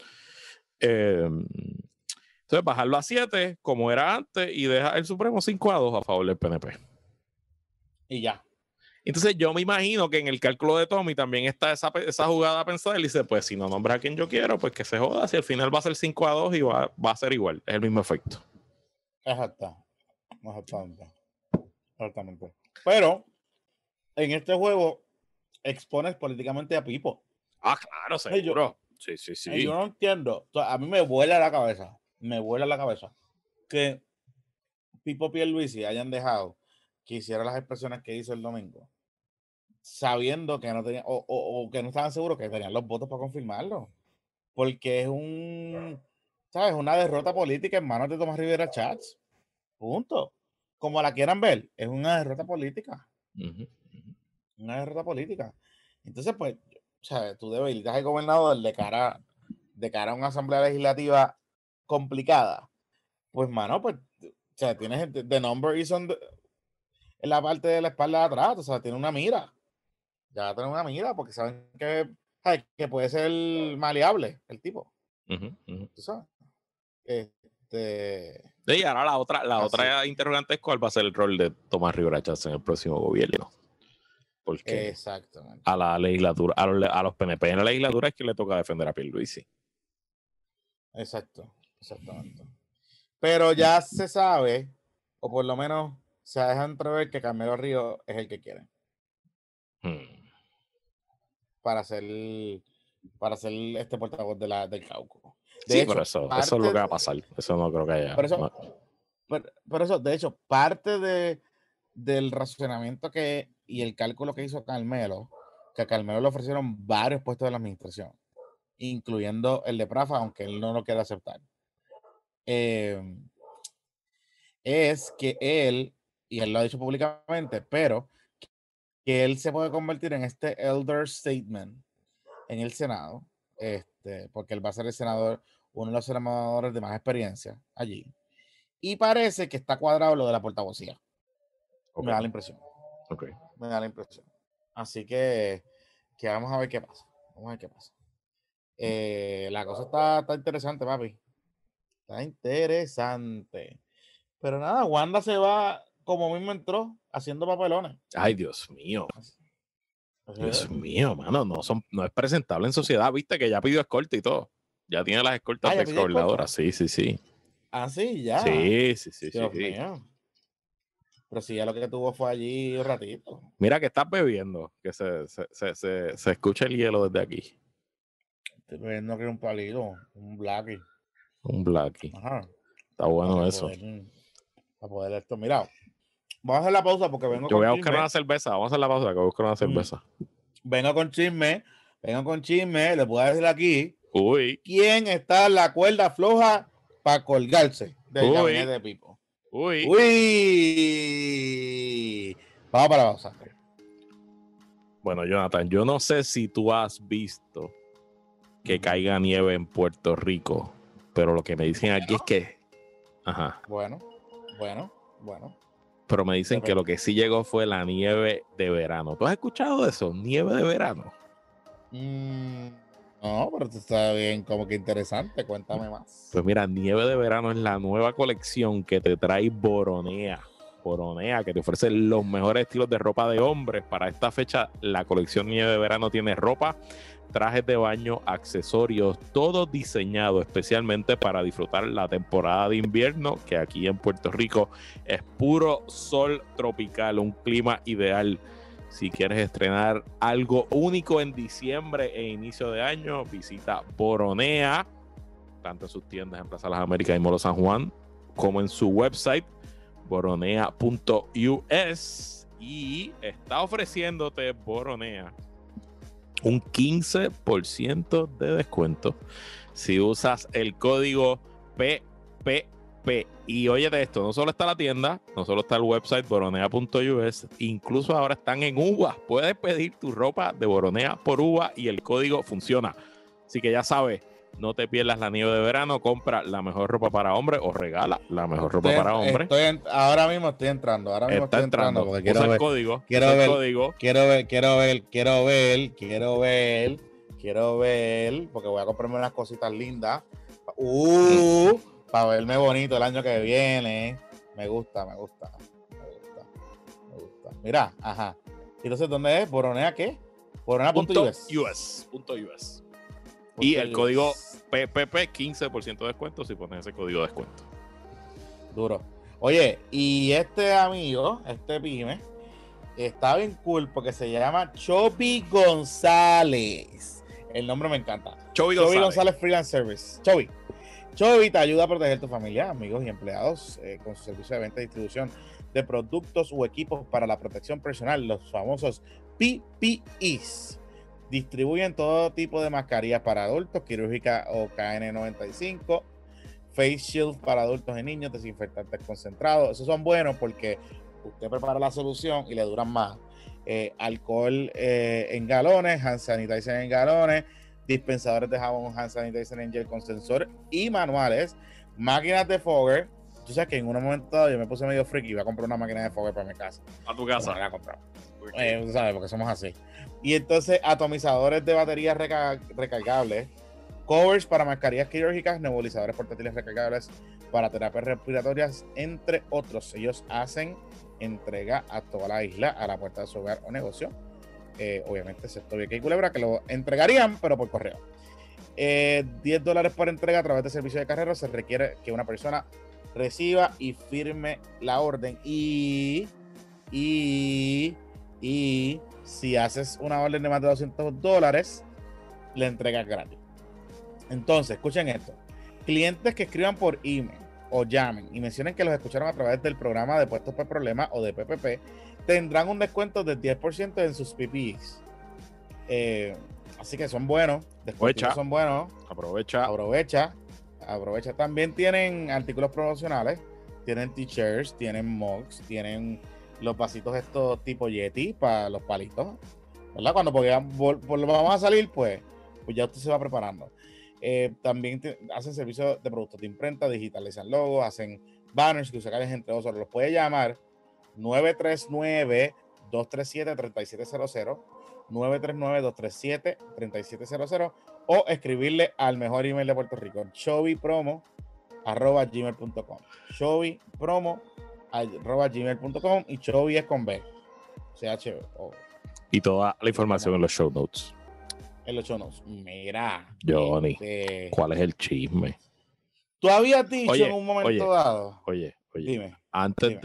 Entonces, bajarlo a 7, como era antes, y dejar el Supremo 5-2 a favor del PNP. Y ya. Entonces, yo me imagino que en el cálculo de Tommy también está esa jugada pensada. Él dice, pues si no nombra a quien yo quiero, pues que se joda. Si al final va a ser 5-2 y va a ser igual. Es el mismo efecto. Exactamente. Pero en este juego expones políticamente a Pipo. Ah, claro, seguro. Sí. Yo no entiendo. A mí me vuela la cabeza. Que Pipo Pierluisi hayan dejado que hiciera las expresiones que hizo el domingo, sabiendo que no tenía, o que no estaban seguros que tenían los votos para confirmarlo. Porque es ¿sabes? Una derrota política en manos de Tomás Rivera Chats. Punto. Como la quieran ver, es una derrota política. Una derrota política. Entonces, pues, ¿sabes? Tú debilitas al gobernador de cara a una asamblea legislativa complicada. Pues, mano, pues, o sea, tienes the number is en la parte de la espalda de atrás, o sea, tiene una mira. Ya va a tener una mira porque saben que, ¿sabes? Que puede ser maleable el tipo. ¿Tú sabes? Y ahora la otra interrogante es cuál va a ser el rol de Tomás Rivera Chats en el próximo gobierno. Porque exactamente. a la legislatura, a los PNP en la legislatura es que le toca defender a Pierluisi. Exactamente. Pero ya se sabe, o por lo menos se deja entrever que Carmelo Ríos es el que quiere. Para ser este portavoz del Cauco. Sí, pero eso es lo que va a pasar. Eso no creo que haya. Pero eso, de hecho, parte del racionamiento y el cálculo que hizo Carmelo, que a Carmelo le ofrecieron varios puestos de la administración, incluyendo el de Prafa, aunque él no lo quiere aceptar. Es que él, y él lo ha dicho públicamente, pero que él se puede convertir en este elder statesman en el Senado, porque él va a ser el senador, uno de los senadores de más experiencia allí. Y parece que está cuadrado lo de la portavocía. Me da la impresión. Me da la impresión. Así que vamos a ver qué pasa. La cosa está interesante, papi. Está interesante. Pero nada, Wanda se va como mismo entró, haciendo papelones. Ay, Dios mío. Dios mío, mano, no es presentable en sociedad. Viste que ya pidió escolta y todo. Ya tiene las escoltas de exgobernadora. Sí. Ah, sí, ya. Sí. Dios mío. Pero si ya lo que tuvo fue allí un ratito. Mira que estás bebiendo, que se escucha el hielo desde aquí. No quiero un palito, un blackie. Un Blackie. Ajá. Está bueno Para eso. para poder esto. Mira, vamos a hacer la pausa porque vengo Yo voy con a buscar chisme. una cerveza. Vamos a hacer la pausa, que voy a buscar una cerveza. Vengo con chisme. Vengo con chisme. Les voy a decir aquí Uy, quién está en la cuerda floja para colgarse del Uy. gabinete de Pipo. uy. Uy. Vamos para la pausa. Bueno, Jonathan, yo no sé si tú has visto que caiga nieve en Puerto Rico, pero lo que me dicen aquí es que... Ajá. Bueno. Pero me dicen que lo que sí llegó fue la nieve de verano. ¿Tú has escuchado de eso? Nieve de verano. No, pero esto está bien, como que interesante. Cuéntame más. Pues mira, nieve de verano es la nueva colección que te trae Boronea. Boronea, que te ofrece los mejores estilos de ropa de hombres. Para esta fecha, la colección nieve de verano tiene ropa, trajes de baño, accesorios, todo diseñado especialmente para disfrutar la temporada de invierno, que aquí en Puerto Rico es puro sol tropical, un clima ideal. Si quieres estrenar algo único en diciembre e inicio de año, visita Boronea, tanto en sus tiendas en Plaza Las Américas y Molo San Juan, como en su website boronea.us, y está ofreciéndote Boronea un 15% de descuento si usas el código PPP. Y óyete esto, no solo está la tienda, no solo está el website boronea.us, incluso ahora están en uvas. Puedes pedir tu ropa de Boronea por uva y el código funciona. Así que ya sabes, no te pierdas la nieve de verano, compra la mejor ropa para hombre o regala la mejor ropa para hombre. Ahora mismo estoy entrando. Está entrando. Porque quiero Usa el ver. código. Quiero usa ver. el código. Quiero ver. Porque voy a comprarme unas cositas lindas. Para verme bonito el año que viene. Me gusta. Mira, ajá. Entonces, ¿dónde es? ¿Boronea qué? Boronea.us. .us. Y el código PPP, 15% de descuento si pones ese código de descuento. Duro. Oye, y este amigo, este pyme, está bien cool porque se llama Chobi González. El nombre me encanta. Chobi González Freelance Service. Chobi te ayuda a proteger tu familia, amigos y empleados con su servicio de venta y distribución de productos o equipos para la protección personal, los famosos PPEs. Distribuyen todo tipo de mascarillas para adultos, quirúrgica o KN95, face shield para adultos y niños, desinfectantes concentrados. Esos son buenos porque usted prepara la solución y le duran más. Alcohol en galones, hand sanitizer en galones, dispensadores de jabón, hand sanitizer en gel con sensor y manuales, máquinas de fogger. Tú sabes que en un momento dado yo me puse medio friki y iba a comprar una máquina de fogger para mi casa. A tu casa. No la he comprado. Tú sabes, porque somos así. Y entonces, atomizadores de baterías recargables, covers para mascarillas quirúrgicas, nebulizadores portátiles recargables para terapias respiratorias, entre otros. Ellos hacen entrega a toda la isla, a la puerta de su hogar o negocio. Obviamente, excepto Vieques y Culebra, que lo entregarían, pero por correo. $10 por entrega a través de servicio de carrera. Se requiere que una persona reciba y firme la orden. Y si haces una orden de más de $200, le entregas gratis. Entonces, escuchen esto. Clientes que escriban por email o llamen y mencionen que los escucharon a través del programa de Puestos por Problemas o de PPP tendrán un descuento del 10% en sus PPs. Así que son buenos. Descuentos son buenos. Aprovecha. También tienen artículos promocionales. Tienen t-shirts, tienen mugs, tienen los vasitos estos tipo Yeti para los palitos, ¿verdad? Cuando vamos a salir, pues ya usted se va preparando. También hacen servicios de productos de imprenta, digitalizan logos, hacen banners que usuarios entre otros. Los puede llamar 939-237-3700, 939-237-3700, o escribirle al mejor email de Puerto Rico, chovipromo@gmail.com. chovipromo@gmail.com, y Chovi es con B. CHO. Y toda la información en los show notes. Mira, Johnny, ¿cuál es el chisme? Tú habías dicho en un momento dado. Oye, dime. Antes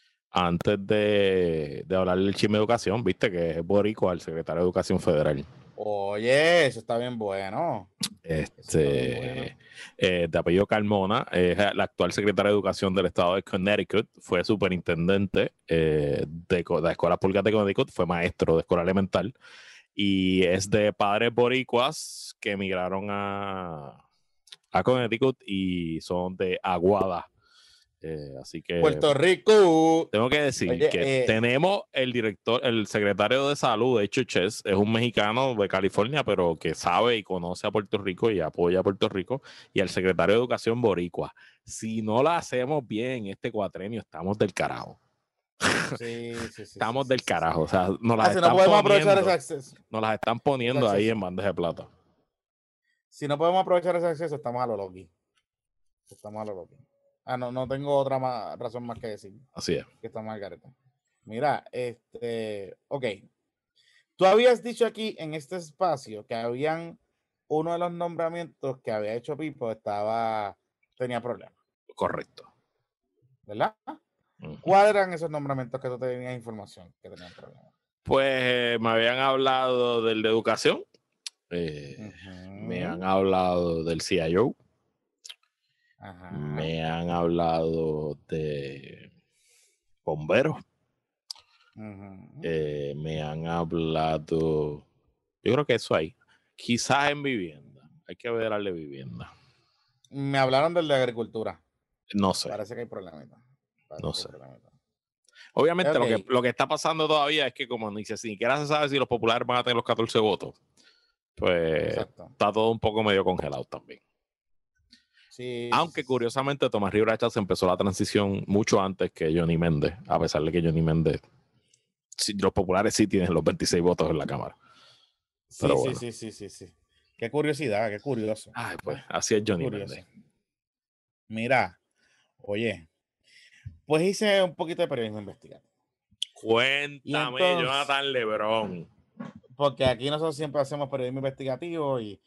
de hablar del chisme de educación, viste que es boricua el secretario de Educación Federal. Oye, eso está bien bueno. Eso está bien bueno. De apellido Carmona, es la actual secretaria de Educación del estado de Connecticut, fue superintendente de las escuelas públicas de Connecticut, fue maestro de escuela elemental y es de padres boricuas que emigraron a Connecticut y son de Aguada. Así que Puerto Rico. tengo que decir Oye, que tenemos el director, el secretario de salud, de hecho, Chess, es un mexicano de California, pero que sabe y conoce a Puerto Rico y apoya a Puerto Rico, y el secretario de Educación boricua. Si no la hacemos bien este cuatrenio, estamos del carajo. sí, sí, sí, sí, Estamos sí, del sí, sí. carajo. O sea, Si no podemos aprovechar nos las están ese poniendo ahí en acceso. bandeja de plata. Si no podemos aprovechar ese acceso, estamos a lo loqui. Estamos a lo loqui. No, no tengo otra razón más que decir Así es. que estamos al garete. Mira, ok. Tú habías dicho aquí en este espacio que habían uno de los nombramientos que había hecho Pipo tenía problemas, Correcto. ¿verdad? Ujú. ¿Cuáles eran esos nombramientos que tú tenías información que tenían problemas? Pues me habían hablado del de educación, me han Ujú. hablado del CIO, Ajá. me han hablado de bomberos, Ujú. me han hablado, yo creo que eso hay, quizás en vivienda, hay que ver de vivienda, Me hablaron del de agricultura. no sé, Parece que hay problemita. no Parece que hay sé. problemita. Obviamente Ok. lo que está pasando todavía es que como ni siquiera se sabe si los populares van a tener los 14 votos, pues Exacto. está todo un poco medio congelado también. Sí, sí, sí, Aunque sí, sí. curiosamente Tomás Rivera se empezó la transición mucho antes que Johnny Méndez, a pesar de que Johnny Méndez, los populares sí tienen los 26 votos en la Cámara. Sí, Pero sí, bueno. sí, sí, sí, sí. Qué curiosidad, qué curioso. Ay, pues ¿Ves? así es Qué Johnny Méndez. curioso. Mira, oye, pues hice un poquito de periodismo investigativo. Y Cuéntame, entonces, Jonathan Lebrón. porque aquí nosotros siempre hacemos periodismo investigativo y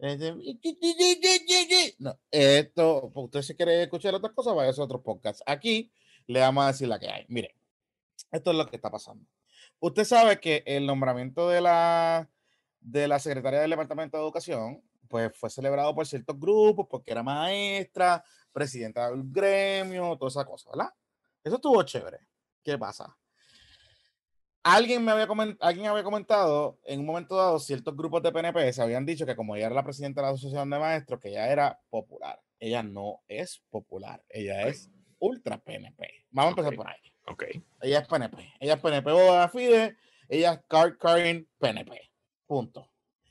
no, esto, pues, usted si quiere escuchar otras cosas, vaya a hacer otros podcasts. Aquí le vamos a decir la que hay. Mire, esto es lo que está pasando. Usted sabe que el nombramiento de la secretaria del Departamento de Educación, pues fue celebrado por ciertos grupos, porque era maestra, presidenta del gremio, toda esa cosa, ¿verdad? Eso estuvo chévere. ¿Qué pasa? Alguien había comentado en un momento dado, ciertos grupos de PNP se habían dicho que como ella era la presidenta de la Asociación de Maestros, que ella era popular. Ella no es popular, ella Ok, es ultra PNP. Vamos a ok, empezar por ahí. ok. Ella es PNP. Ella es PNP boba fide. Ella es card carrying PNP. Punto.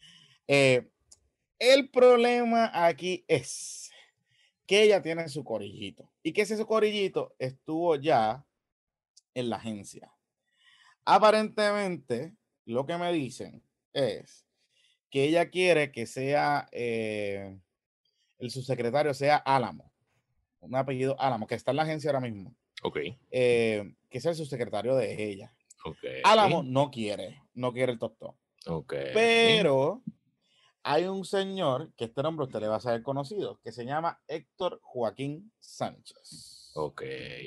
El problema aquí es que ella tiene su corillito. Y que ese corillito estuvo ya en la agencia. Aparentemente, lo que me dicen es que ella quiere que sea el subsecretario sea Álamo, un apellido Álamo, que está en la agencia ahora mismo, Ok, que sea el subsecretario de ella. ok, Álamo no quiere el tostón. ok, Pero hay un señor que este nombre usted le va a saber conocido, que se llama Héctor Joaquín Sánchez. ok.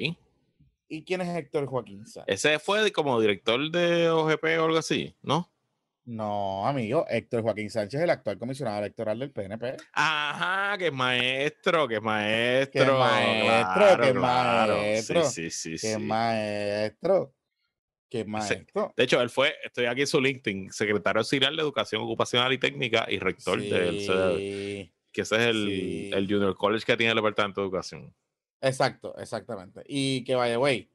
¿Y quién es Héctor Joaquín Sánchez? Ese fue como director de OGP o algo así, ¿no? No, amigo, Héctor Joaquín Sánchez, el actual comisionado electoral del PNP. Ajá, que es maestro, que es ¡Qué maestro. maestro, Claro, qué claro. Sí, maestro, sí, sí, qué sí. maestro, qué maestro! De hecho, él fue, estoy aquí en su LinkedIn, secretario auxiliar de Educación Ocupacional y Técnica y rector del CDE, Sí, que ese es el sí, Junior College que tiene el Departamento de Educación. exacto, exactamente. Y que vaya, güey,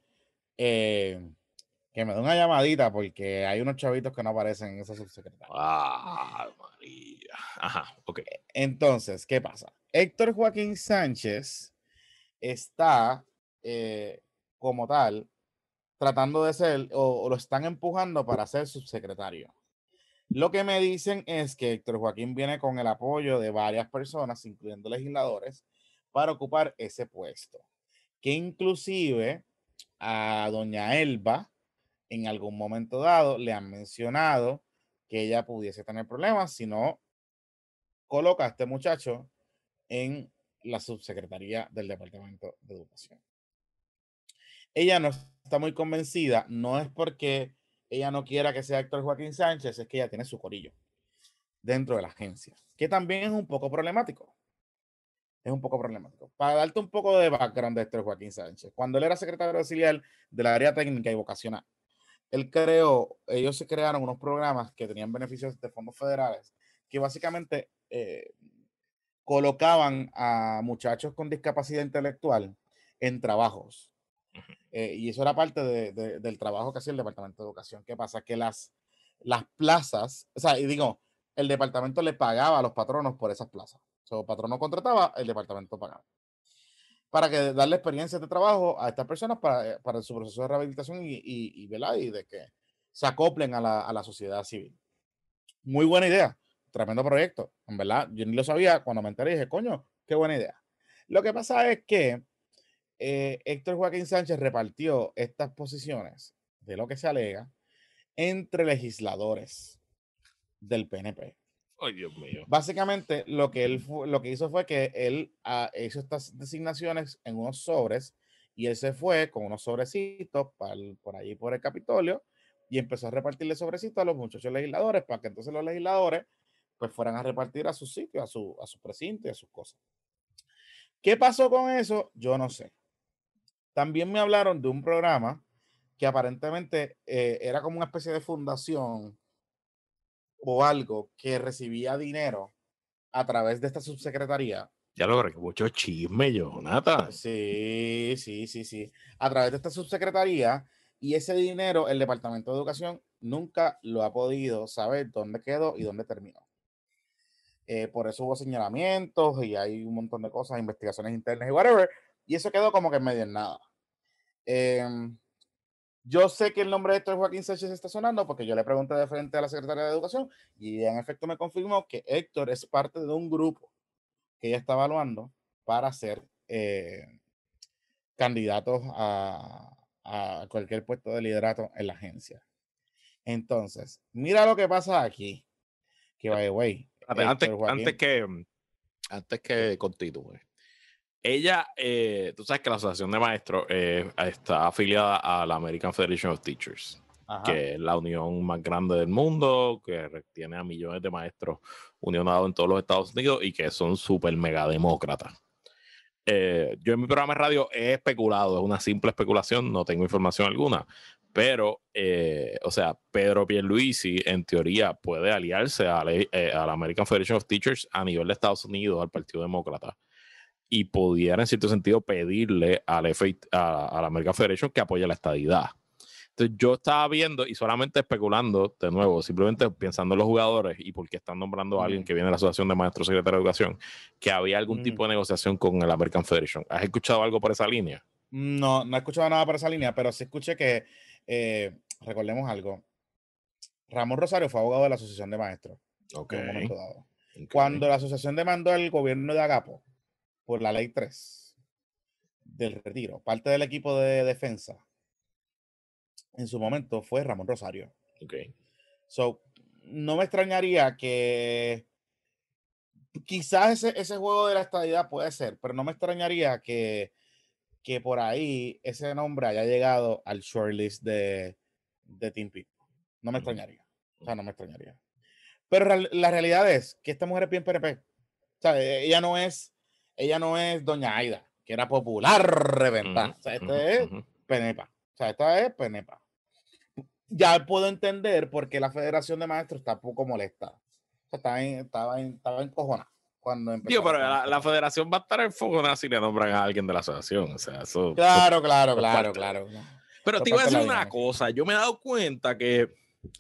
que me dé una llamadita porque hay unos chavitos que no aparecen en esa subsecretaria. Ah, María. Ajá, ok. Entonces, ¿qué pasa? Héctor Joaquín Sánchez está como tal tratando de ser o lo están empujando para ser subsecretario. Lo que me dicen es que Héctor Joaquín viene con el apoyo de varias personas, incluyendo legisladores, para ocupar ese puesto. Que inclusive a doña Elba, en algún momento dado, le han mencionado que ella pudiese tener problemas si no coloca a este muchacho en la subsecretaría del Departamento de Educación. Ella no está muy convencida, no es porque ella no quiera que sea Héctor Joaquín Sánchez, es que ella tiene su corillo. dentro de la agencia, que también es un poco problemático. Es un poco problemático. Para darte un poco de background de Héctor Joaquín Sánchez, cuando él era secretario auxiliar del área técnica y vocacional, ellos se crearon unos programas que tenían beneficios de fondos federales, que básicamente colocaban a muchachos con discapacidad intelectual en trabajos. Y eso era parte del trabajo que hacía el Departamento de Educación. ¿Qué pasa? Que las plazas, o sea, y digo, el departamento le pagaba a los patronos por esas plazas. O sea, el patrono contrataba, el departamento pagaba. Para que darle experiencias de trabajo a estas personas para su proceso de rehabilitación ¿verdad? Y de que se acoplen a la sociedad civil. Muy buena idea, tremendo proyecto. En verdad, yo ni lo sabía, cuando me enteré dije, coño, qué buena idea. Lo que pasa es que Héctor Joaquín Sánchez repartió estas posiciones, de lo que se alega, entre legisladores del PNP. Ay, Dios mío. Básicamente, lo que hizo fue que él hizo estas designaciones en unos sobres y él se fue con unos sobrecitos por allí por el Capitolio y empezó a repartirle sobrecitos a los muchachos legisladores para que entonces los legisladores pues fueran a repartir a sus sitios, a su precinto y a sus cosas. ¿Qué pasó con eso? Yo no sé. También me hablaron de un programa que aparentemente era como una especie de fundación o algo que recibía dinero a través de esta subsecretaría. Ya lo creo, mucho chisme, Jonathan. Sí, sí, sí, sí. A través de esta subsecretaría y ese dinero el Departamento de Educación nunca lo ha podido saber dónde quedó y dónde terminó. Por eso hubo señalamientos y hay un montón de cosas, investigaciones internas y whatever. Y eso quedó como que en medio en nada. Yo sé que el nombre de Héctor Joaquín Sánchez está sonando porque yo le pregunté de frente a la secretaria de Educación y en efecto me confirmó que Héctor es parte de un grupo que ella está evaluando para ser candidatos a cualquier puesto de liderato en la agencia. Entonces, mira lo que pasa aquí. Que by the way, Espérate, Héctor Joaquín. antes que continúe. Ella, tú sabes que la Asociación de Maestros está afiliada a la American Federation of Teachers, Ajá. que es la unión más grande del mundo, que tiene a millones de maestros unionados en todos los Estados Unidos y que son súper mega demócratas. Yo en mi programa de radio he especulado, es una simple especulación, no tengo información alguna, pero, o sea, Pedro Pierluisi en teoría puede aliarse a la American Federation of Teachers a nivel de Estados Unidos, al Partido Demócrata, y pudiera en cierto sentido pedirle a la American Federation que apoye la estadidad. Entonces yo estaba viendo y solamente especulando, de nuevo, simplemente pensando en los jugadores y por qué están nombrando a alguien que viene de la Asociación de Maestros Secretaria de Educación, que había algún tipo de negociación con el American Federation. ¿Has escuchado algo por esa línea? No, no he escuchado nada por esa línea, pero sí escuché que, recordemos algo, Ramón Rosario fue abogado de la Asociación de Maestros Ok. en un momento dado. Okay. Cuando la asociación demandó al gobierno de Agapo por la ley 3 del retiro, parte del equipo de defensa en su momento fue Ramón Rosario. Okay. So, no me extrañaría que quizás ese juego de la estadidad puede ser, pero no me extrañaría que por ahí ese nombre haya llegado al shortlist de Team People. No me extrañaría. O sea, no me extrañaría. Pero la realidad es que esta mujer es bien PNP. O sea, ella no es Doña Aida, que era popular reventar. O sea, esta es PNP. O sea, esta es PNP. Ya puedo entender por qué la Federación de Maestros está poco molesta. O sea, estaba encojonada cuando Digo, empezaron pero con esto. la federación va a estar en foco si le nombran a alguien de la asociación. O sea, eso Claro, Pero Eso te es iba a parte de decir la una dinámica. cosa. Yo me he dado cuenta que,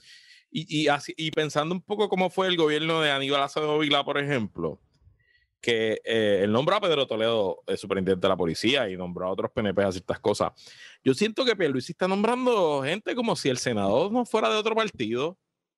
y pensando un poco cómo fue el gobierno de Aníbal Acevedo Vilá, por ejemplo, que él nombró a Pedro Toledo superintendente de la policía y nombró a otros PNP a ciertas cosas. Yo siento que Pierluisi está nombrando gente como si el senador no fuera de otro partido.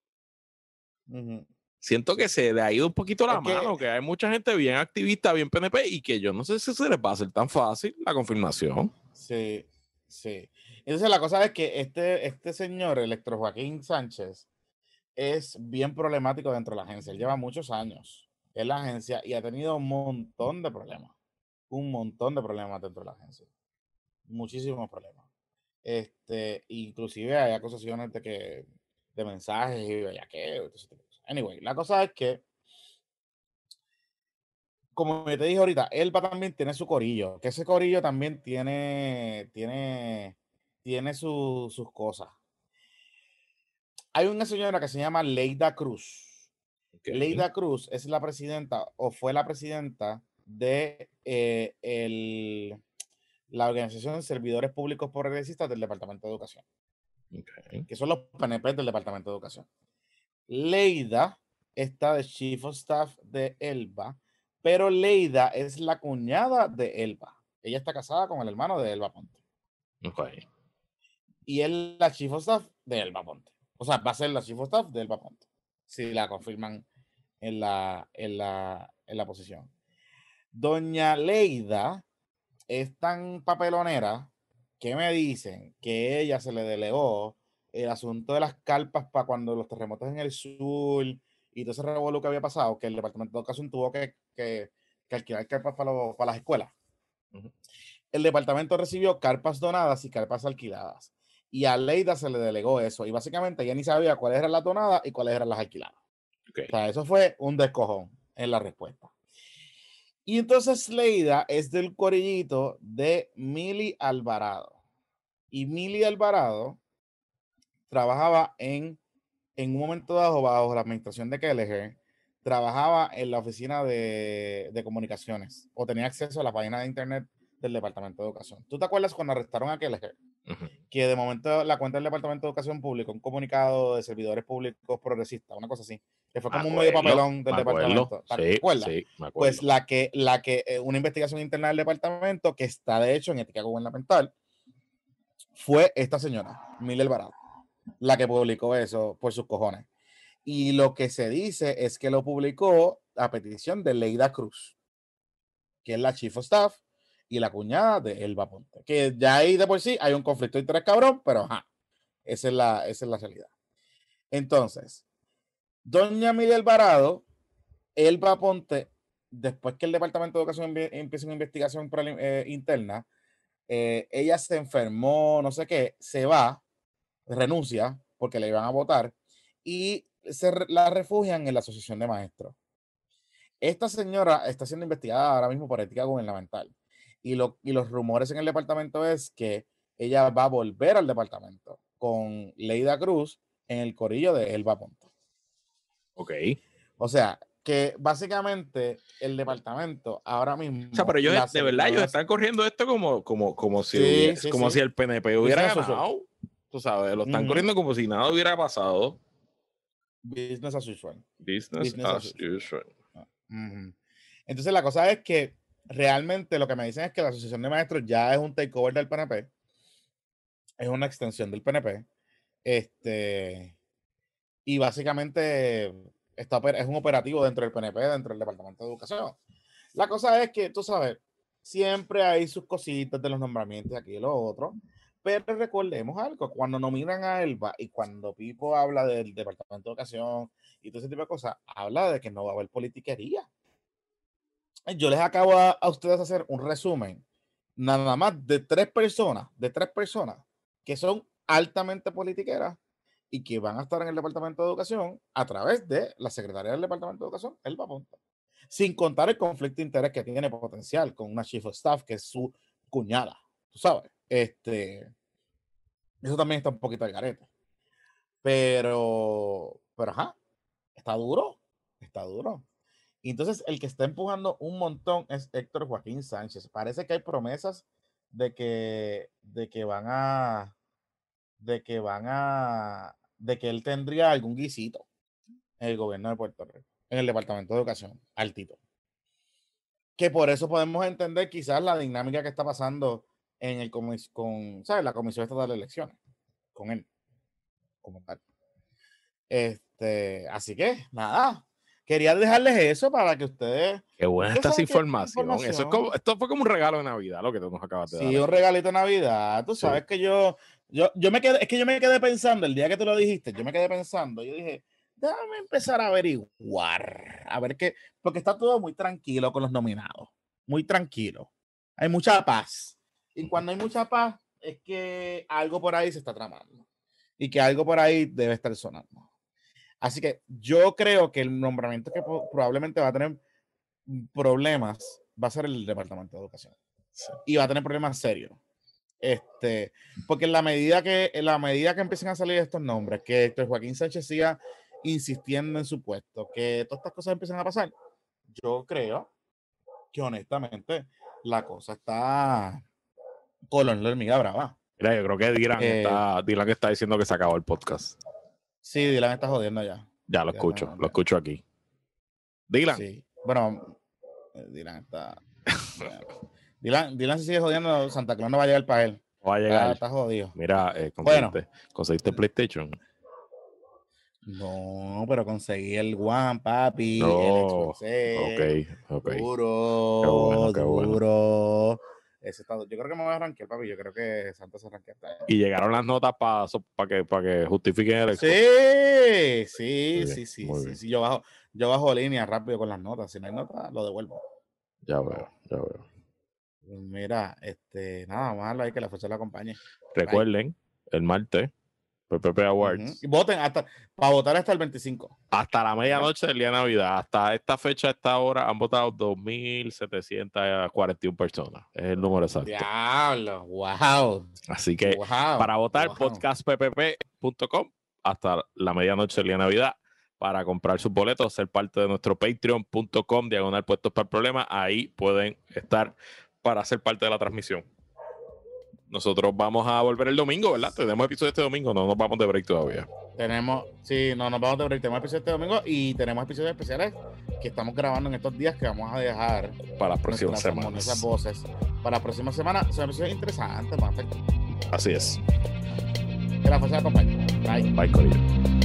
Siento que se le ha ido un poquito la mano, que hay mucha gente bien activista, bien PNP, y que yo no sé si se les va a hacer tan fácil la confirmación. Sí, sí. Entonces la cosa es que este señor, Electro Joaquín Sánchez, es bien problemático dentro de la agencia. Él lleva muchos años en la agencia y ha tenido un montón de problemas. Un montón de problemas dentro de la agencia. Muchísimos problemas. Inclusive hay acusaciones de mensajes y bellaqueo. Anyway, la cosa es que, como te dije ahorita, Elba también tiene su corillo, que ese corillo también tiene sus cosas. Hay una señora que se llama Leida Cruz. Okay. Leida Cruz es la presidenta o fue la presidenta de la Organización de Servidores Públicos Progresistas del Departamento de Educación, Okay. que son los PNP del Departamento de Educación. Leida está de Chief of Staff de Elba, pero Leida es la cuñada de Elba. Ella está casada con el hermano de Elba Ponte. Okay. Y es la Chief of Staff de Elba Ponte. O sea, va a ser la Chief of Staff de Elba Ponte, si la confirman en la posición. Doña Leida es tan papelonera que me dicen que ella se le delegó el asunto de las carpas para cuando los terremotos en el sur y todo ese revuelo que había pasado, que el Departamento de Educación tuvo que alquilar carpas para las escuelas. Uh-huh. El departamento recibió carpas donadas y carpas alquiladas. Y a Leida se le delegó eso. Y básicamente ella ni sabía cuáles eran las donadas y cuáles eran las alquiladas. Okay. O sea, eso fue un descojón en la respuesta. Y entonces Leida es del corillito de Mili Alvarado. Y Mili Alvarado trabajaba en un momento dado bajo la administración de Kelleher, trabajaba en la oficina de comunicaciones o tenía acceso a la página de internet del Departamento de Educación. ¿Tú te acuerdas cuando arrestaron a Kelleher? Uh-huh. Que de momento la cuenta del Departamento de Educación publicó un comunicado de servidores públicos progresistas, una cosa así, que fue como un medio papelón del departamento. ¿Te acuerdas? Sí, me acuerdo. Pues una investigación interna del departamento que está de hecho en ética gubernamental fue esta señora, Mili Alvarado, la que publicó eso por sus cojones. Y lo que se dice es que lo publicó a petición de Leida Cruz, que es la Chief of Staff y la cuñada de Elba Ponte. Que ya ahí de por sí hay un conflicto de interés cabrón, pero ajá, esa es la realidad. Entonces, doña Miguel Alvarado, Elba Ponte, después que el Departamento de Educación empieza una investigación interna, ella se enfermó, no sé qué, se va, renuncia porque le iban a votar y la refugian en la Asociación de Maestros. Esta señora está siendo investigada ahora mismo por ética gubernamental y los rumores en el departamento es que ella va a volver al departamento con Leida Cruz en el corillo de Elba Ponte. Ok. O sea, que básicamente el departamento ahora mismo... O sea, pero ellos, de verdad, ellos están corriendo esto como si, si el PNP hubiera ganado. Tú sabes, lo están corriendo como si nada hubiera pasado. Business as usual. Business as usual. Entonces la cosa es que realmente lo que me dicen es que la Asociación de Maestros ya es un takeover del PNP. Es una extensión del PNP. Y básicamente es un operativo dentro del PNP, dentro del Departamento de Educación. La cosa es que, tú sabes, siempre hay sus cositas de los nombramientos aquí y lo otro, pero recordemos algo, cuando nominan a Elba y cuando Pipo habla del Departamento de Educación y todo ese tipo de cosas, habla de que no va a haber politiquería. Yo les acabo a ustedes hacer un resumen, nada más de tres personas que son altamente politiqueras y que van a estar en el Departamento de Educación a través de la secretaria del Departamento de Educación, Elba Ponte. Sin contar el conflicto de interés que tiene potencial con una Chief of Staff que es su cuñada, tú sabes. Eso también está un poquito al garete. Pero ajá, está duro. Y entonces el que está empujando un montón es Héctor Joaquín Sánchez. Parece que hay promesas de que él tendría algún guisito en el gobierno de Puerto Rico, en el Departamento de Educación, altito. Que por eso podemos entender quizás la dinámica que está pasando en la Comisión Estatal de Elecciones, con él, como tal. Así que, nada, quería dejarles eso para que ustedes... Qué buena esta información. Esto fue como un regalo de Navidad, lo que tú nos acabas de dar. Sí, un regalito de Navidad. Tú sabes que yo me quedé pensando, el día que tú lo dijiste, yo dije, déjame empezar a averiguar, a ver qué, porque está todo muy tranquilo con los nominados, muy tranquilo. Hay mucha paz. Y cuando hay mucha paz, es que algo por ahí se está tramando y que algo por ahí debe estar sonando. Así que yo creo que el nombramiento que probablemente va a tener problemas va a ser el Departamento de Educación. Sí. Y va a tener problemas serios. Porque en la medida que empiecen a salir estos nombres, que Héctor Joaquín Sánchez siga insistiendo en su puesto, que todas estas cosas empiecen a pasar, yo creo que honestamente la cosa está colón la hormiga brava. Mira, yo creo que Dylan está diciendo que se acabó el podcast. Sí, Dylan está jodiendo ya. Ya lo escucho aquí. Dylan. Sí, bueno, Dylan está... Dylan se sigue jodiendo, Santa Claus no va a llegar para él. Va a llegar. Está jodido. Mira, ¿conseguiste PlayStation? No, pero conseguí el One, papi. No. El Xbox. Ok. Duro, Qué bueno. duro. Yo creo que me voy a rankear, papi. Yo creo que Santa se rankea hasta ahí. Y llegaron las notas para que justifiquen el Xbox. Sí. Yo bajo línea rápido con las notas. Si no hay notas, lo devuelvo. Ya veo. Mira, nada, vamos a darlo ahí, que la fuerza la acompañe. Recuerden, el martes, PPP Awards. Y voten para votar hasta el 25. Hasta la medianoche del día de Navidad. Hasta esta fecha, a esta hora, han votado 2.741 personas. Es el número exacto. ¡Diablo! ¡Wow! Así que para votar, podcastppp.com hasta la medianoche del día de Navidad. Para comprar sus boletos, ser parte de nuestro patreon.com/, puestos para el problema. Ahí pueden estar para ser parte de la transmisión. Nosotros vamos a volver el domingo, ¿verdad? Tenemos episodio este domingo, no nos vamos de break todavía. No nos vamos de break. Tenemos episodio este domingo y tenemos episodios especiales que estamos grabando en estos días que vamos a dejar para las próximas semanas. Nuestras voces. Para la próxima semana son episodios interesantes, más. Así es. Que la fuerza acompañe. Bye. Bye, Corillo.